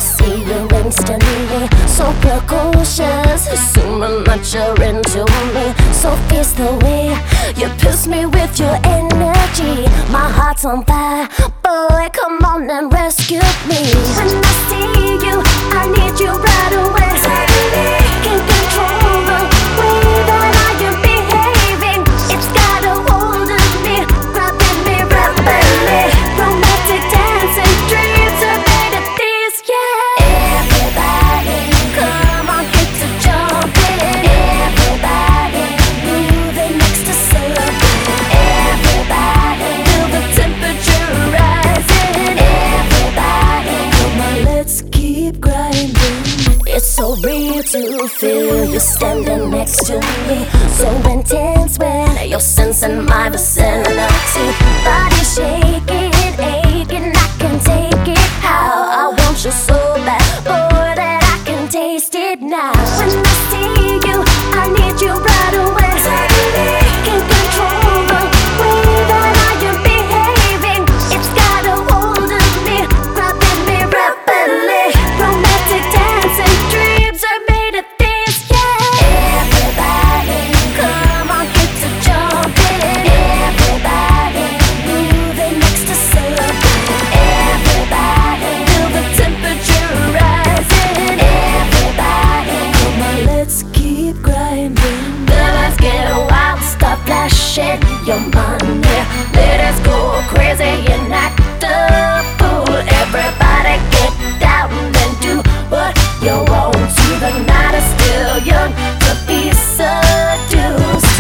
see you instantly. So precocious, assuming that you're into me. So fierce the way you pierce me with your energy. My heart's on fire, boy, come on and rescue me. When I see you, I need you right away. Can't control the way that I am behaving. It's got a hold of me, grabbing me rapidly. Romantic dancing dreams are made of this, yeah. Everybody, come on, get to jumping. Everybody, moving next to celebrate. Everybody, feel the temperature rising. Everybody, come on, let's keep grinding. It's so real to feel you standing next to me. So intense when you're sensing my vicinity. Body shaking, aching, I can take it. How I want you so bad, boy, that I can taste it now. When I see you, I need you right away. Can't control the way that I am behaving. It's got a hold of me, grabbing me rapidly. Romantic dancing dreams are made of this, yeah. Everybody, come on, get to jumping. Everybody, moving next to celebrate. Everybody, feel the temperature rising. Everybody, come on, let's keep grinding. Let's get wild, start flashing your money. Let us go crazy and act a fool. Everybody get down and do what you want to. The night is still young to be seduced.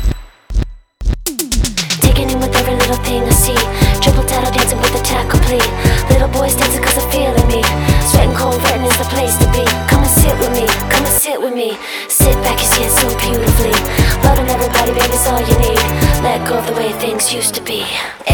Taking in with every little thing I see. Triple tattle dancing with the tack complete. Little boys dancing cause they're feeling me. Sweating cold, Britain is the place to be. Come and sit with me, come and sit with me. Sit back, you see it so beautifully. Loving everybody, baby's all you need. Let go of the way things used to be.